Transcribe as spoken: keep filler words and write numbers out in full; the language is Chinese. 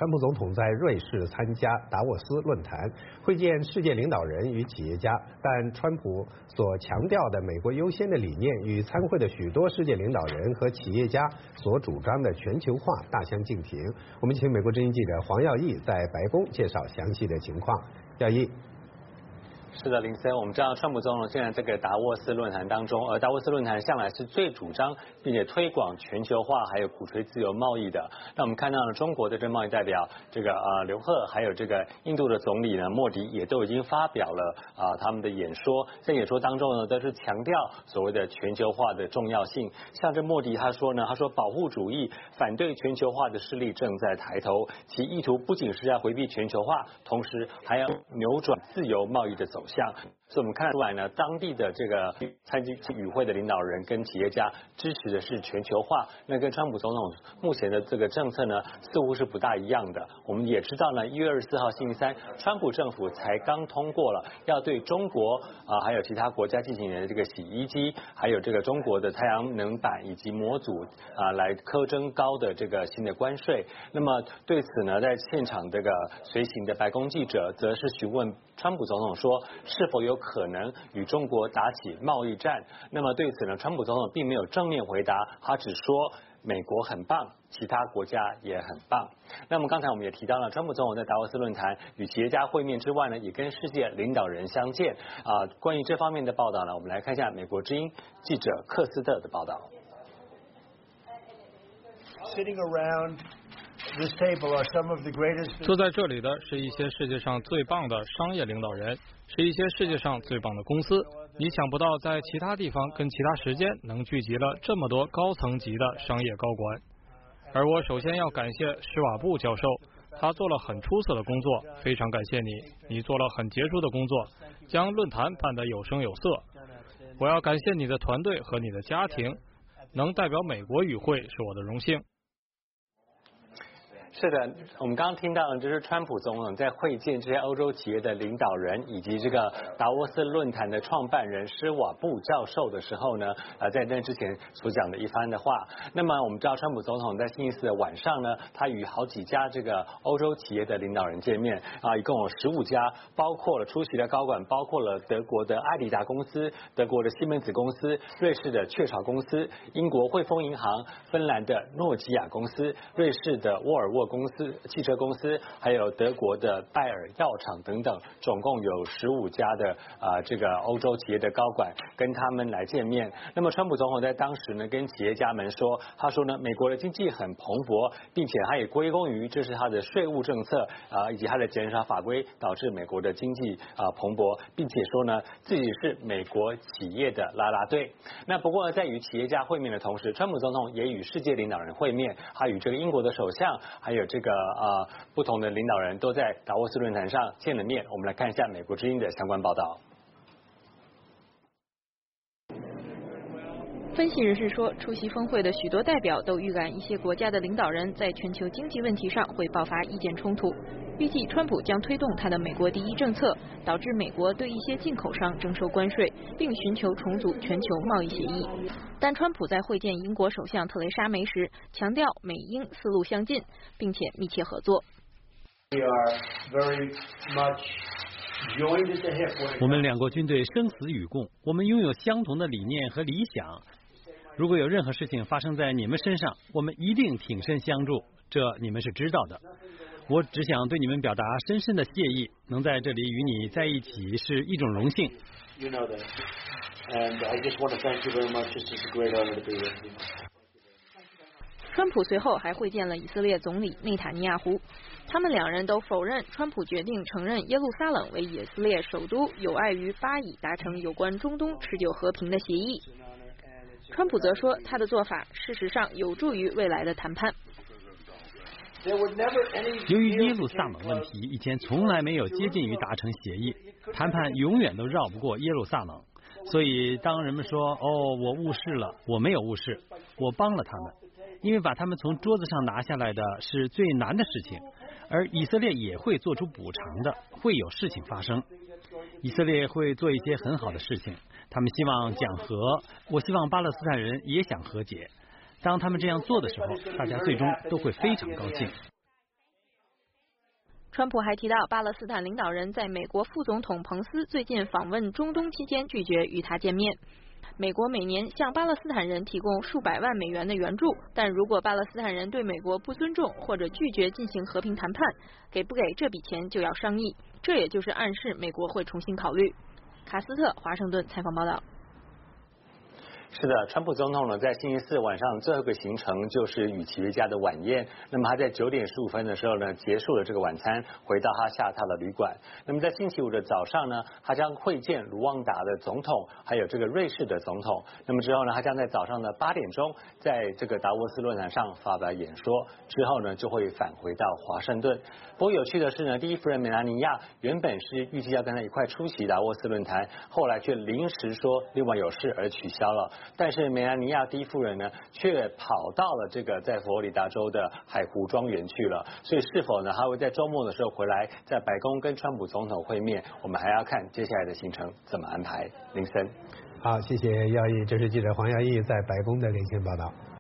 川普总统在瑞士参加达沃斯论坛，会见世界领导人与企业家。但川普所强调的美国优先的理念，与参会的许多世界领导人和企业家所主张的全球化大相径庭。我们请美国之音记者黄耀义在白宫介绍详细的情况。耀义。 是的，林森，我们知道川普总统现在这个达沃斯论坛当中，而达沃斯论坛向来是最主张并且推广全球化，还有鼓吹自由贸易的。那我们看到了中国的这贸易代表这个呃刘鹤，还有这个印度的总理呢莫迪也都已经发表了啊、呃、他们的演说，在演说当中呢都是强调所谓的全球化的重要性。像这莫迪他说呢，他说保护主义反对全球化的势力正在抬头，其意图不仅是要回避全球化，同时还要扭转自由贸易的走向。所以我们看出来呢，当地的这个参加与会的领导人跟企业家支持的是全球化，那跟川普总统目前的这个政策呢，似乎是不大一样的。我们也知道呢，一月二十四号星期三，川普政府才刚通过了要对中国啊、呃、还有其他国家进行的这个洗衣机，还有这个中国的太阳能板以及模组啊、呃、来苛征高的这个新的关税。那么对此呢，在现场这个随行的白宫记者则是询问川普总统说，是否有可能与中国打起贸易战？那么对此呢，川普总统并没有正面回答，他只说美国很棒，其他国家也很棒。那么刚才我们也提到了，川普总统在达沃斯论坛与企业家会面之外呢，也跟世界领导人相见啊、呃。关于这方面的报道呢，我们来看一下美国之音记者克斯特的报道。 Sitting around this table are some of the greatest. 坐在这里的是一些世界上最棒的商业领导人，是一些世界上最棒的公司。你想不到在其他地方跟其他时间能聚集了这么多高层级的商业高管。而我首先要感谢施瓦布教授，他做了很出色的工作，非常感谢你，你做了很杰出的工作，将论坛办得有声有色。我要感谢你的团队和你的家庭，能代表美国与会是我的荣幸。 是的，我们刚刚听到的就是川普总统在会见这些欧洲企业的领导人以及这个达沃斯论坛的创办人施瓦布教授的时候呢，呃，在那之前所讲的一番的话。那么我们知道，川普总统在星期四的晚上呢，他与好几家这个欧洲企业的领导人见面啊，一共有十五家，包括了出席的高管，包括了德国的艾迪达公司、德国的西门子公司、瑞士的雀巢公司、英国汇丰银行、芬兰的诺基亚公司、瑞士的沃尔沃公司、汽车公司，还有德国的拜耳药厂等等，总共有十五家的啊、呃、这个欧洲企业的高管跟他们来见面。那么川普总统在当时呢，跟企业家们说，他说呢，美国的经济很蓬勃，并且他也归功于这是他的税务政策啊、呃、以及他的减少法规导致美国的经济啊、呃、蓬勃，并且说呢自己是美国企业的啦啦队。那不过呢，在与企业家会面的同时，川普总统也与世界领导人会面，他与这个英国的首相还有这个呃不同的领导人都在达沃斯论坛上见了面。我们来看一下美国之音的相关报道。 分析人士说，出席峰会的许多代表都预感一些国家的领导人在全球经济问题上会爆发意见冲突。预计川普将推动他的美国第一政策，导致美国对一些进口商征收关税，并寻求重组全球贸易协议。但川普在会见英国首相特蕾莎梅时，强调美英思路相近，并且密切合作。 我们两国军队生死与共，我们拥有相同的理念和理想。如果有任何事情发生在你们身上，我们一定挺身相助，这你们是知道的。我只想对你们表达深深的谢意，能在这里与你在一起是一种荣幸。 川普随后还会见了以色列总理内塔尼亚胡，他们两人都否认川普决定承认耶路撒冷为以色列首都有碍于巴以达成有关中东持久和平的协议。川普则说，他的做法事实上有助于未来的谈判。 由于耶路撒冷问题以前从来没有接近于达成协议，谈判永远都绕不过耶路撒冷。所以当人们说哦我误事了，我没有误事，我帮了他们，因为把他们从桌子上拿下来的是最难的事情，而以色列也会做出补偿的，会有事情发生。以色列会做一些很好的事情，他们希望讲和，我希望巴勒斯坦人也想和解。当他们这样做的时候，大家最终都会非常高兴。 川普还提到，巴勒斯坦领导人在美国副总统彭斯最近访问中东期间拒绝与他见面。美国每年向巴勒斯坦人提供数百万美元的援助，但如果巴勒斯坦人对美国不尊重或者拒绝进行和平谈判，给不给这笔钱就要商议。这也就是暗示美国会重新考虑。卡斯特，华盛顿采访报道。 是的，川普总统呢，在星期四晚上最后一个行程就是与企业家的晚宴。那么他在九点十五分的时候呢，结束了这个晚餐，回到他下榻的旅馆。那么在星期五的早上呢，他将会见卢旺达的总统，还有这个瑞士的总统。那么之后呢，他将在早上的八点钟，在这个达沃斯论坛上发表演说，之后呢，就会返回到华盛顿。不过有趣的是呢，第一夫人梅拉尼亚原本是预计要跟他一块出席达沃斯论坛，后来却临时说另外有事而取消了。但是梅拉尼亚第一夫人呢，却跑到了这个在佛罗里达州的海湖庄园去了。所以是否呢，她会在周末的时候回来，在白宫跟川普总统会面？我们还要看接下来的行程怎么安排。林森， 好，谢谢耀毅，这是记者黄耀毅在白宫的连线报道。